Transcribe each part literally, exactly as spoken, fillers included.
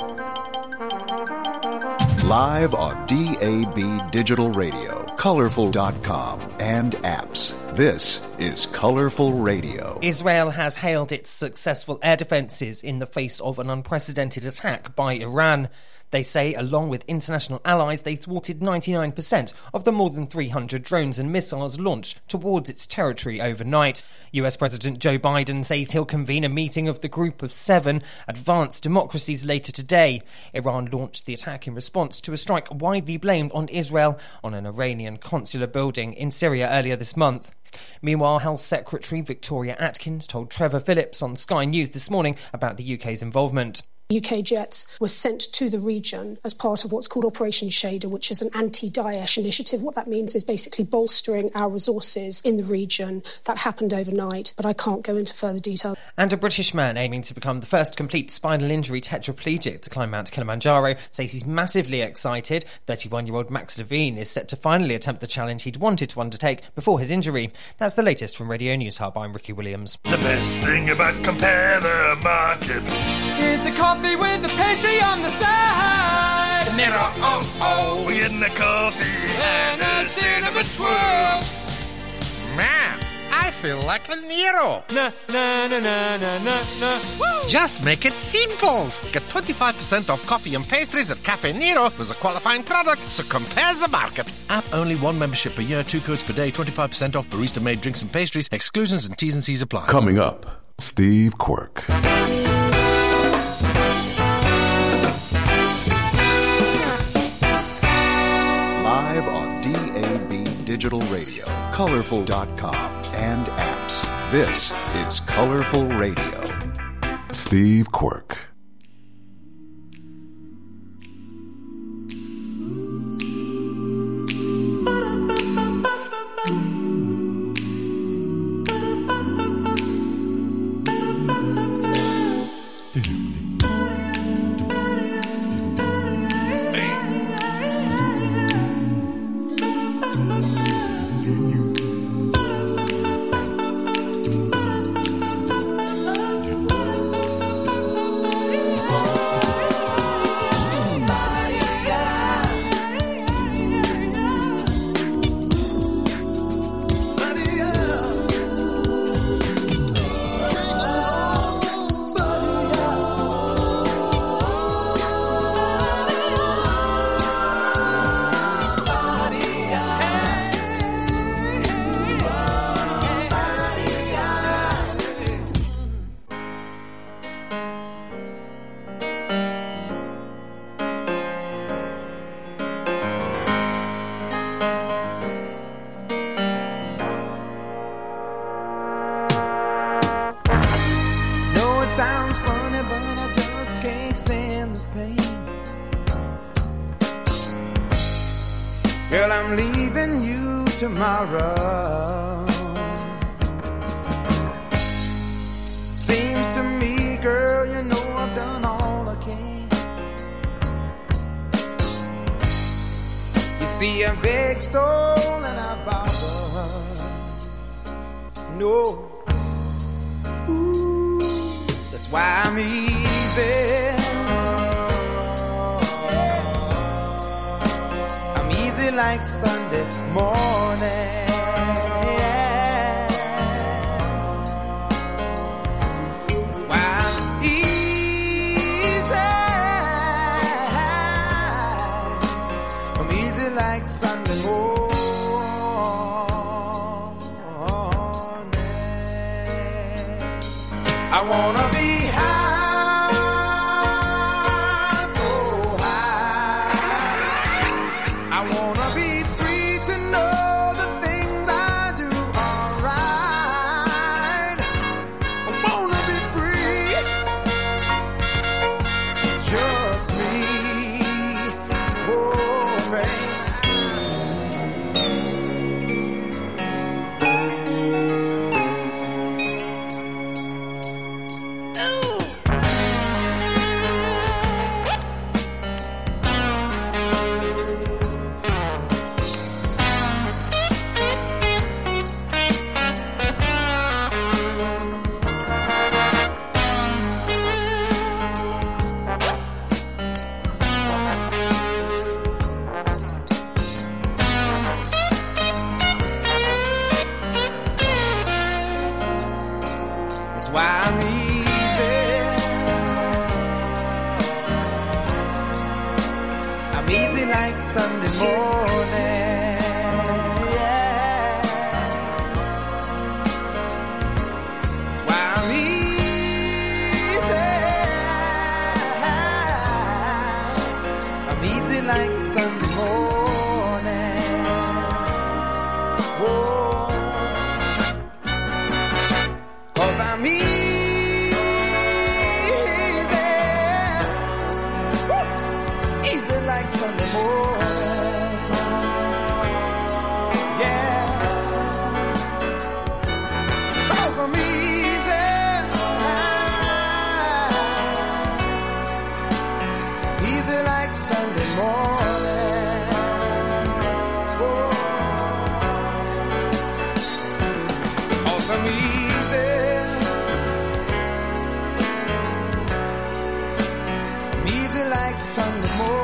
Live on D A B Digital Radio, Colorful dot com, and apps. This is Colorful Radio. Israel has hailed its successful air defences in the face of an unprecedented attack by Iran. They say, along with international allies, they thwarted ninety-nine percent of the more than three hundred drones and missiles launched towards its territory overnight. U S President Joe Biden says he'll convene a meeting of the Group of Seven advanced democracies later today. Iran launched the attack in response to a strike widely blamed on Israel on an Iranian consular building in Syria earlier this month. Meanwhile, Health Secretary Victoria Atkins told Trevor Phillips on Sky News this morning about the U K's involvement. U K jets were sent to the region as part of what's called Operation Shader, which is an anti-Daesh initiative. What that means is basically bolstering our resources in the region. That happened overnight, but I can't go into further detail. And a British man aiming to become the first complete spinal injury tetraplegic to climb Mount Kilimanjaro says he's massively excited. thirty-one-year-old Max Levine is set to finally attempt the challenge he'd wanted to undertake before his injury. That's the latest from Radio News Hub. I'm Ricky Williams. The best thing about Compare the Market is a coffee with a pastry on the side. Nero, oh, oh, we're getting a coffee and a cinnamon swirl. Man, I feel like a Nero. Na, na, na, na, na, na, na. Woo! Just make it simple. Get twenty-five percent off coffee and pastries at Cafe Nero with a qualifying product, so compare the market. App only, one membership per year, two codes per day, twenty-five percent off barista-made drinks and pastries. Exclusions and T's and C's apply. Coming up, Steve Quirk. Live on D A B Digital Radio, Colorful dot com, and apps. This is Colorful Radio. Steve Quirk. Sounds funny, but I just can't stand the pain. Girl, I'm leaving you tomorrow. Seems to me, girl, you know I've done all I can. You see, I begged, stole, and I borrowed. No. That's why I'm easy. I'm easy like Sunday morning. That's why I'm easy. I'm easy like Sunday morning. I wanna be I wanna be free to know the things like Sunday morning. Yeah. That's why I'm easy. I'm easy like Sunday morning. Whoa. 'Cause I'm easy. Like Sunday morning, yeah. 'Cause I'm easy, easy like Sunday morning. Oh. 'Cause I'm easy, I'm easy like Sunday morning.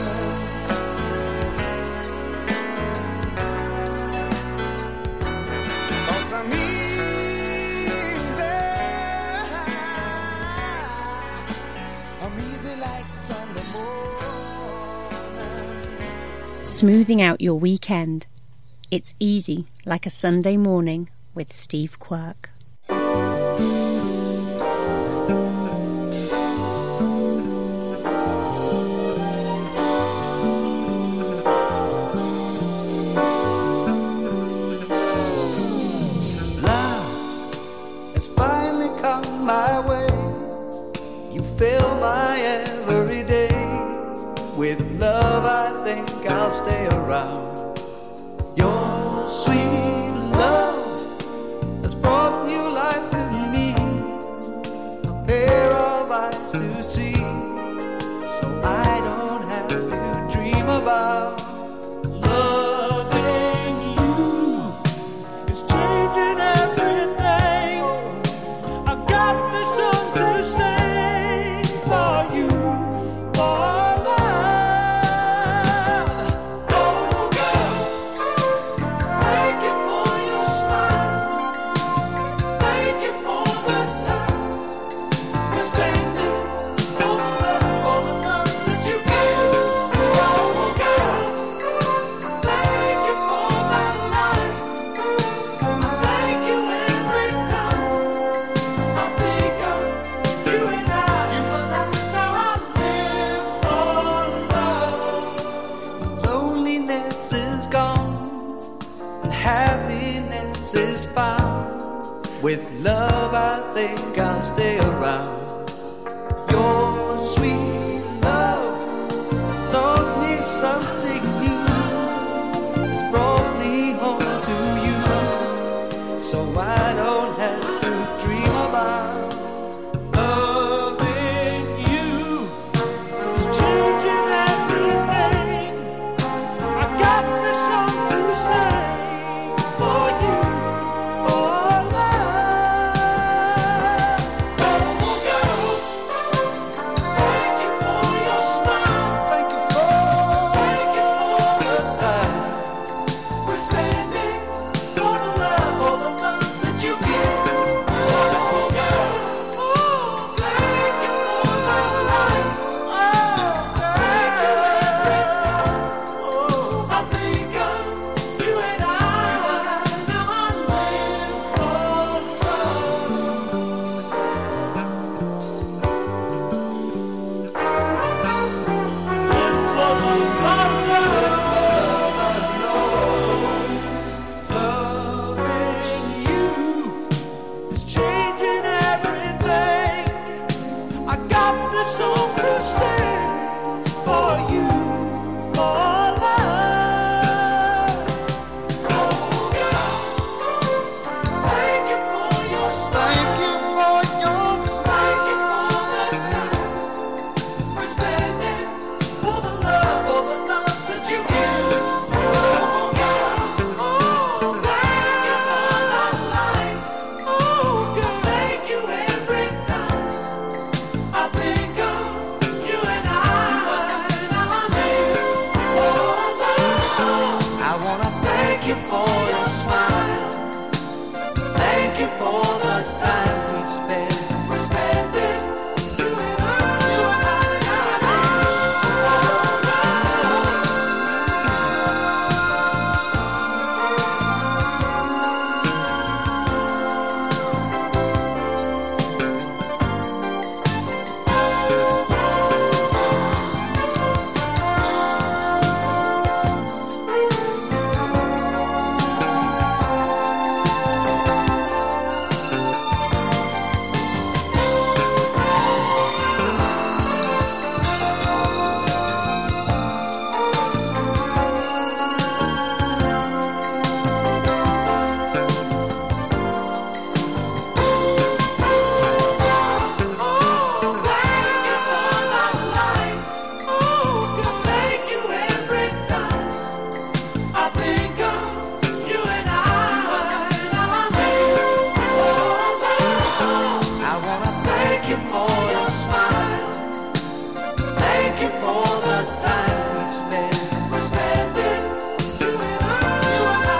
Smoothing out your weekend. It's easy like a Sunday morning with Steve Quirk. Love has finally come my way. You fill my every day. With love I think I'll stay around. Your sweet love has brought new life to me. A pair of eyes to see, so I don't have to dream about loving you. It's changing everything. I got this song to sing for you, for is found. With love I think I'll stay around. Your sweet love has taught me something new. It's brought me home to you, so I don't have to dream about loving you. It's changing everything. I got this song to sing for you. smile. Thank you for the time we spent. We're spending, you and I, you and I,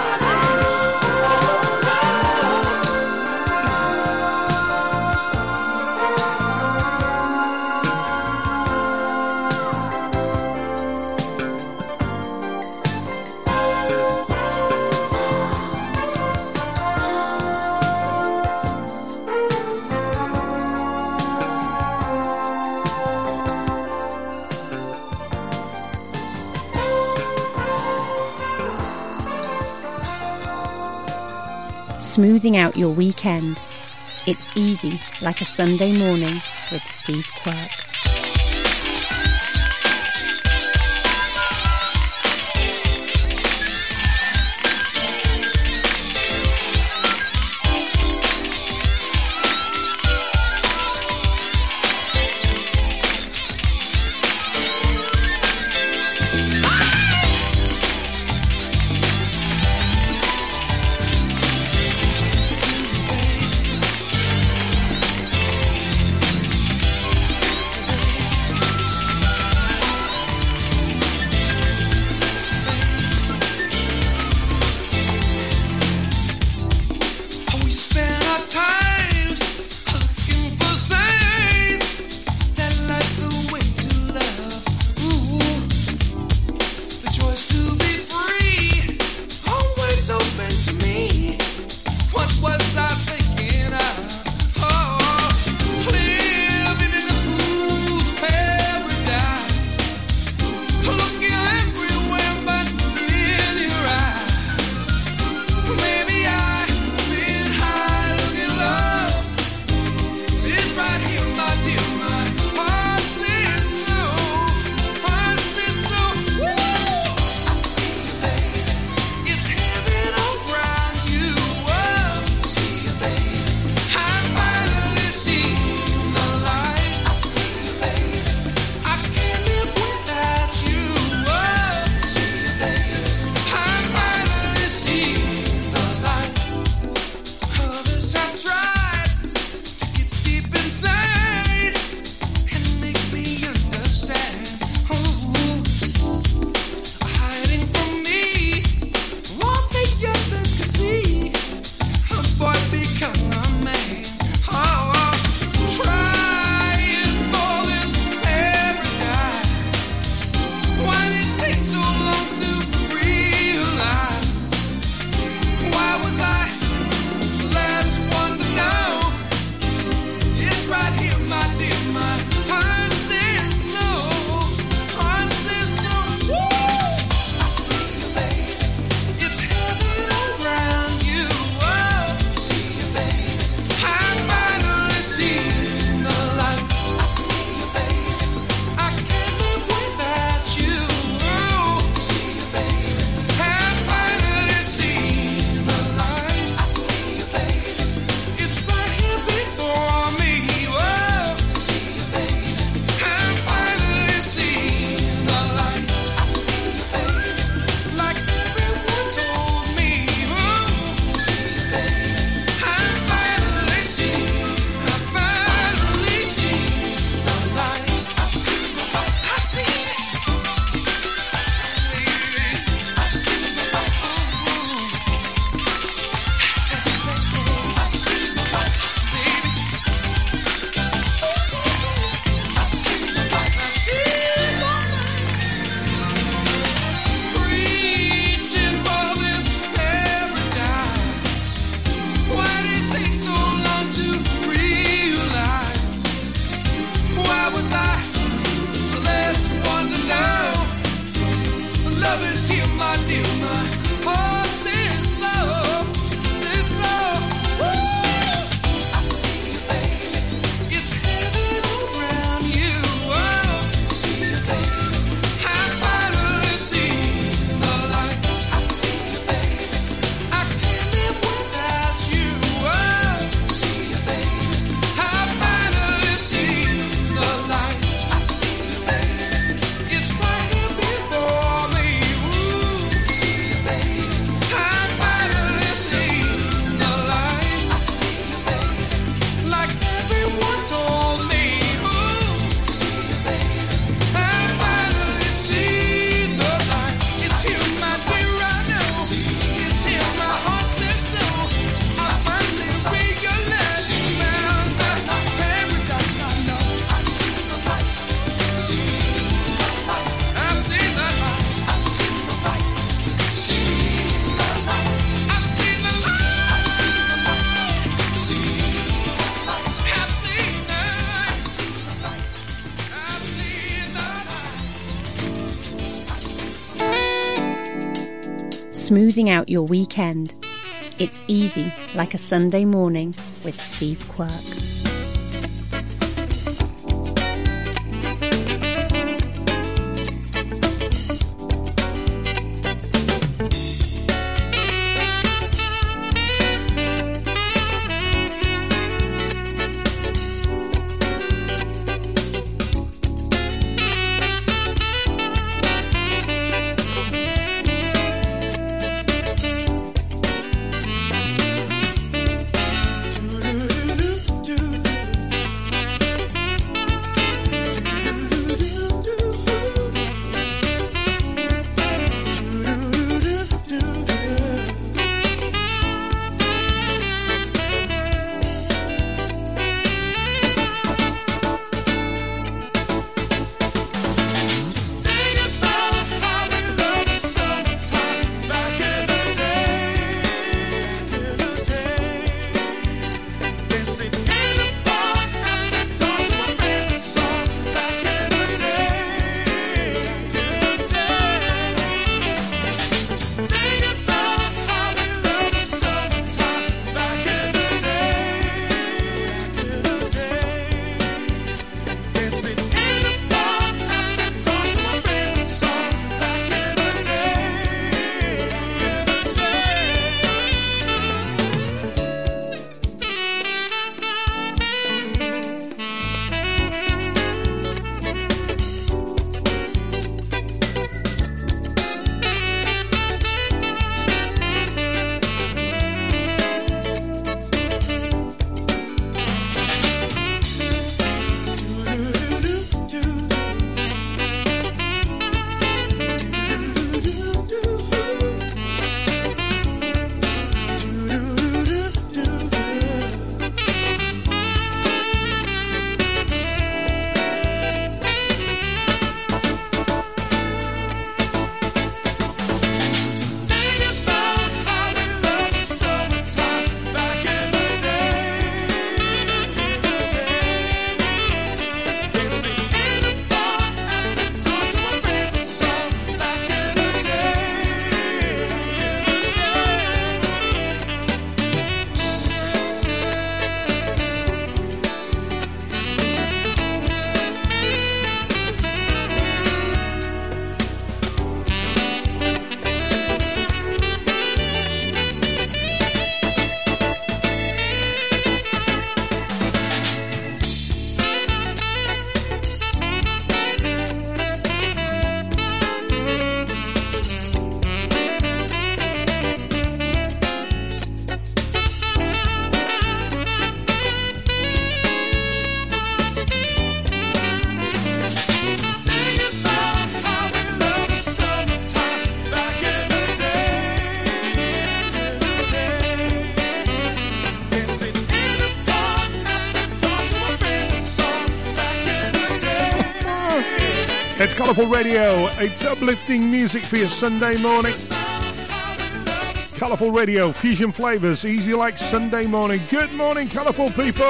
Smoothing out your weekend. It's easy like a Sunday morning with Steve Quirk. smoothing out your weekend. It's easy like a Sunday morning with Steve Quirk. It's Colourful Radio. It's uplifting music for your Sunday morning. Colourful Radio, fusion flavours, easy like Sunday morning. Good morning, colourful people.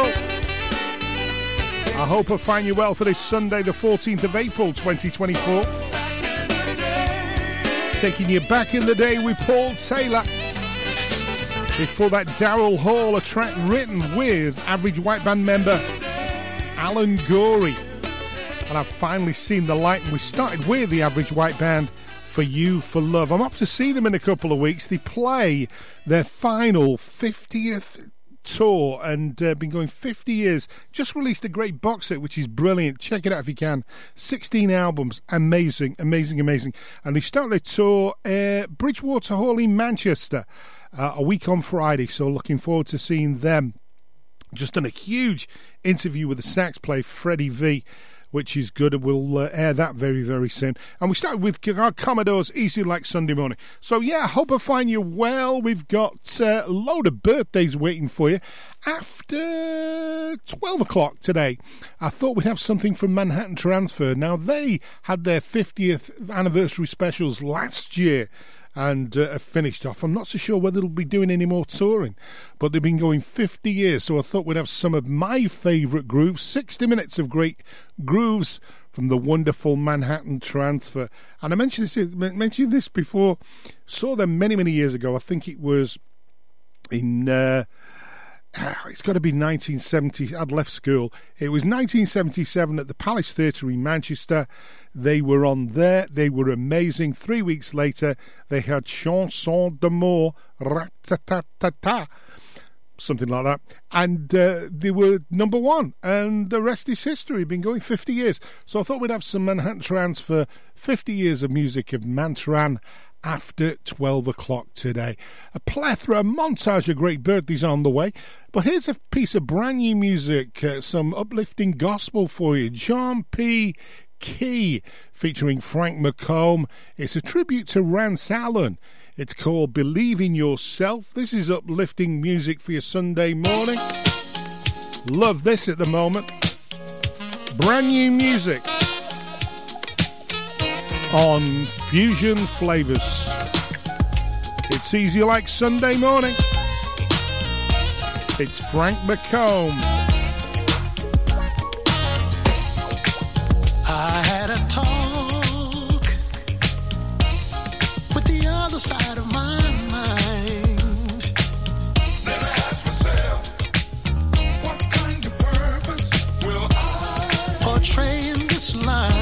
I hope I find you well for this Sunday, the fourteenth of April, twenty twenty-four. Taking you back in the day with Paul Taylor. Before that, Daryl Hall, a track written with Average White Band member Alan Gorey. And I've finally seen the light. We started with the Average White Band, For You for Love. I'm off to see them in a couple of weeks. They play their final fiftieth tour and uh, been going fifty years. Just released a great box set, which is brilliant. Check it out if you can. sixteen albums. Amazing, amazing, amazing. And they start their tour at uh, Bridgewater Hall in Manchester uh, a week on Friday. So looking forward to seeing them. Just done a huge interview with the sax player Freddie V, which is good, and we'll uh, air that very, very soon. And we started with our Commodores, Easy Like Sunday Morning. So, yeah, I hope I find you well. We've got uh, a load of birthdays waiting for you. After twelve o'clock today, I thought we'd have something from Manhattan Transfer. Now, they had their fiftieth anniversary specials last year and uh, have finished off. I'm not so sure whether they'll be doing any more touring, but they've been going fifty years, so I thought we'd have some of my favourite grooves, sixty minutes of great grooves from the wonderful Manhattan Transfer. And I mentioned this, mentioned this before. Saw them many, many years ago. I think it was in... Uh, it's got to be nineteen seventy. I'd left school. It was nineteen seventy-seven at the Palace Theatre in Manchester. They were on there. They were amazing. Three weeks later, they had Chanson d'amour, rat-ta-ta-ta-ta, something like that. And uh, they were number one. And the rest is history. Been going fifty years. So I thought we'd have some Manhattan Transfer, fifty years of music of Mantran, after twelve o'clock today. A plethora, a montage of great birthdays on the way. But here's a piece of brand new music, uh, some uplifting gospel for you. John P. Key featuring Frank McComb. It's a tribute to Rance Allen. It's called Believe in Yourself. This is uplifting music for your Sunday morning. Love this at the moment. Brand new music on Fusion Flavors. It's easy like Sunday morning. It's Frank McComb. I had a talk with the other side of my mind. Then I asked myself, what kind of purpose will I portray in this life?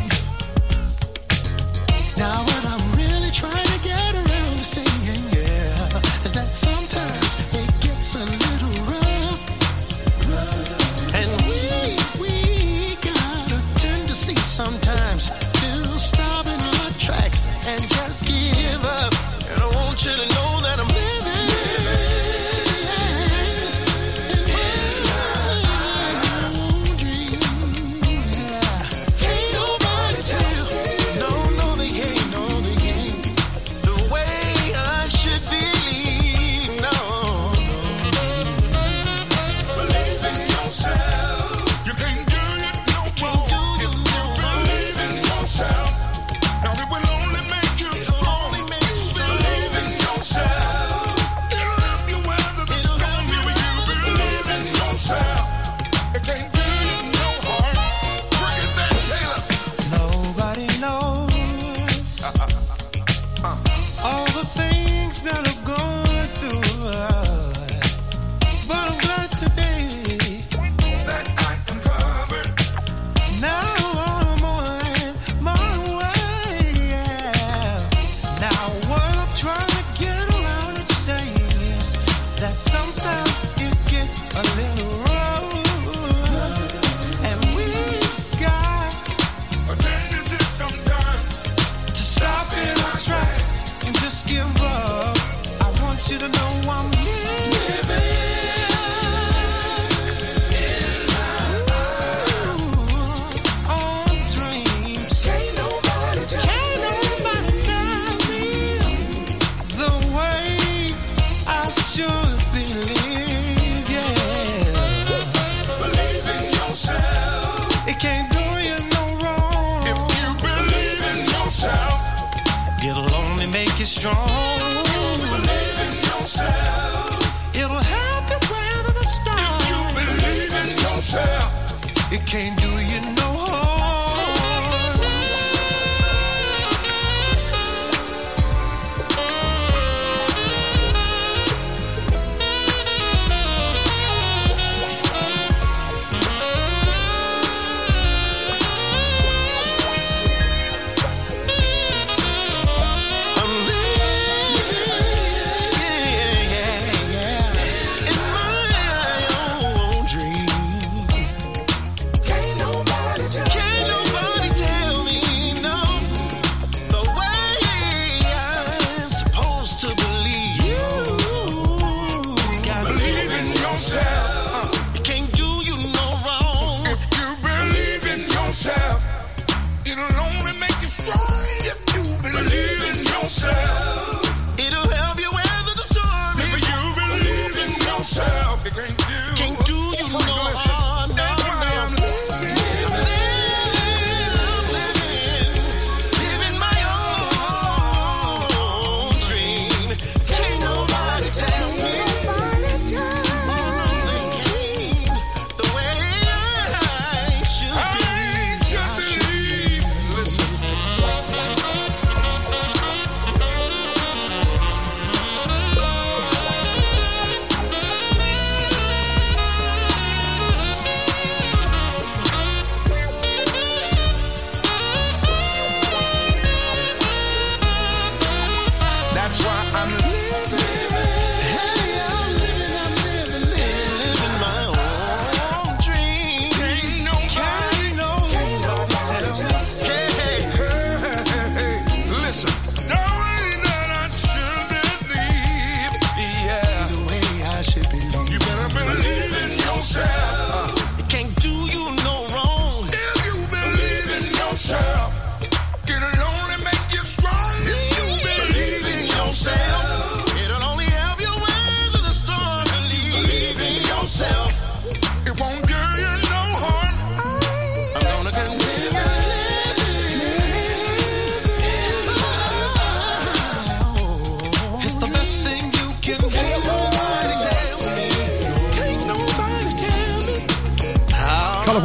Now what I'm really trying to get around to saying, yeah, is that sometimes it gets a little rough. And we, we got a tendency sometimes to stop in our tracks and just give up. And I want you to know that I'm living.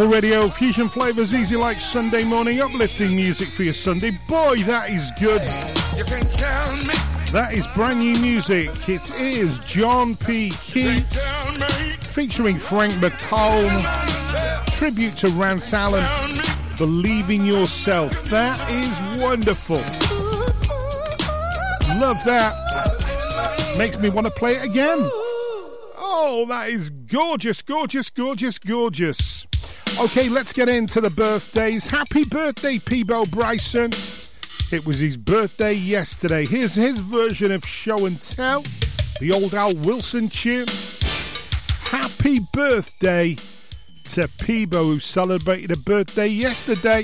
Colourful Radio, fusion flavours, easy like Sunday morning, uplifting music for your Sunday. Boy, that is good. You can tell me. That is brand new music. It is John P. Key featuring Frank McComb. Tribute to Rance Allen. Believe in Yourself. That is wonderful. Love that. Makes me want to play it again. Oh, that is gorgeous, gorgeous, gorgeous, gorgeous. Okay, let's get into the birthdays. Happy birthday, Peebo Bryson. It was his birthday yesterday. Here's his version of Show and Tell, the old Al Wilson tune. Happy birthday to Peebo, who celebrated a birthday yesterday.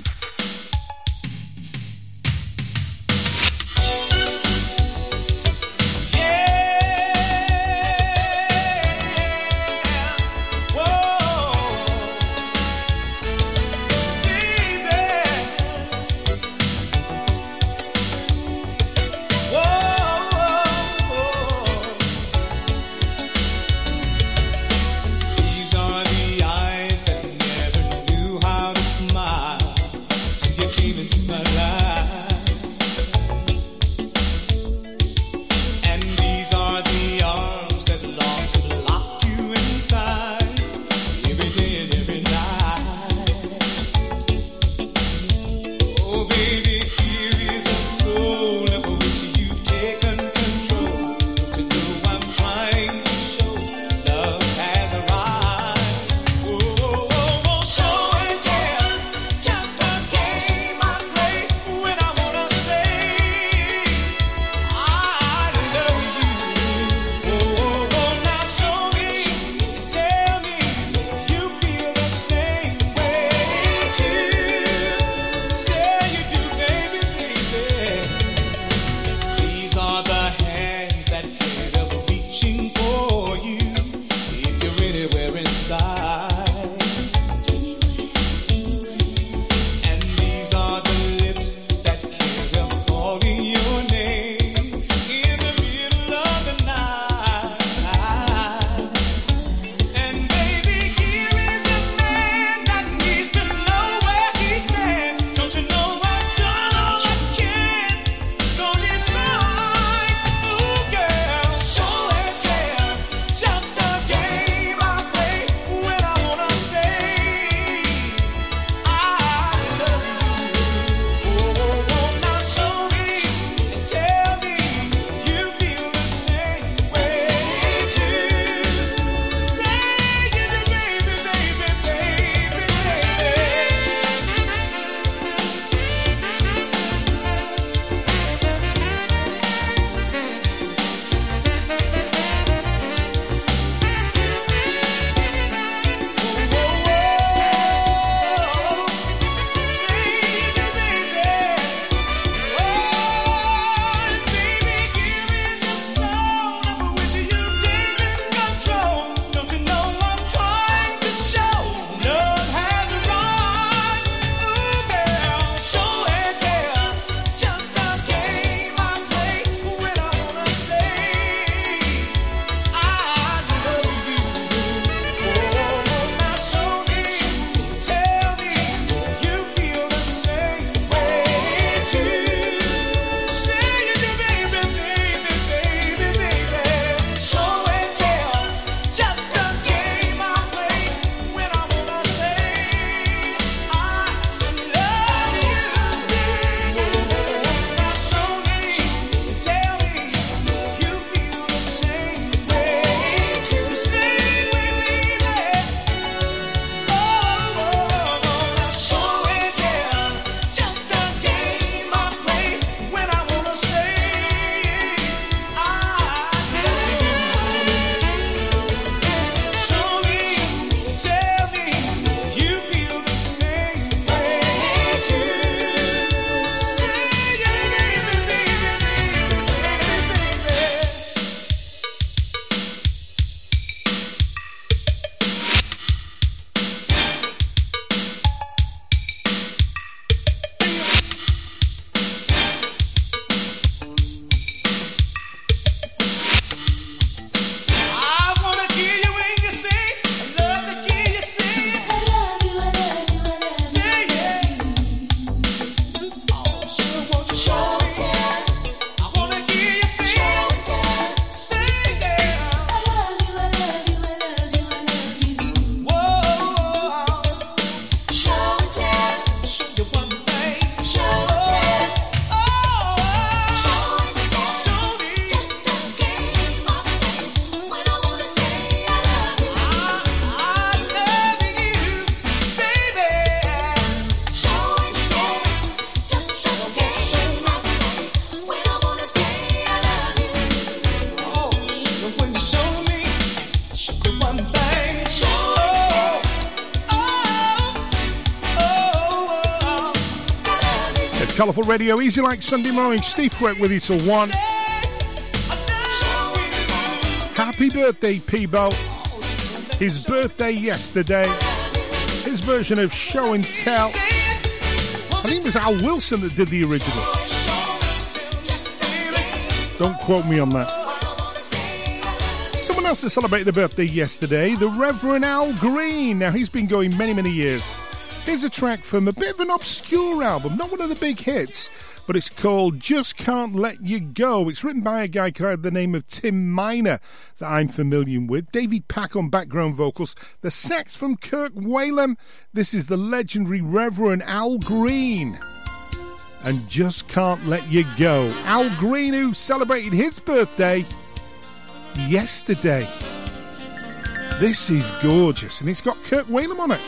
Don't you know? Colourful Radio, easy like Sunday morning. Steve Quirk with you till one. Happy birthday, Peebo. His birthday yesterday. His version of Show and Tell. I think it was Al Wilson that did the original. Don't quote me on that. Someone else that celebrated a birthday yesterday, the Reverend Al Green. Now, he's been going many, many years. Here's a track from a bit of an obscure album, not one of the big hits, but it's called Just Can't Let You Go. It's written by a guy by the name of Tim Miner that I'm familiar with. David Pack on background vocals. The sax from Kirk Whalum. This is the legendary Reverend Al Green. And Just Can't Let You Go. Al Green, who celebrated his birthday yesterday. This is gorgeous, and it's got Kirk Whalum on it.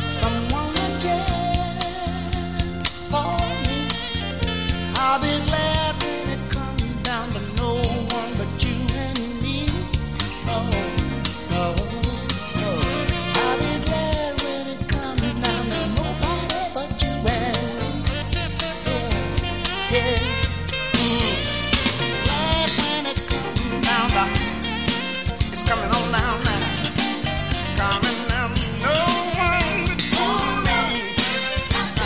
I'll be glad.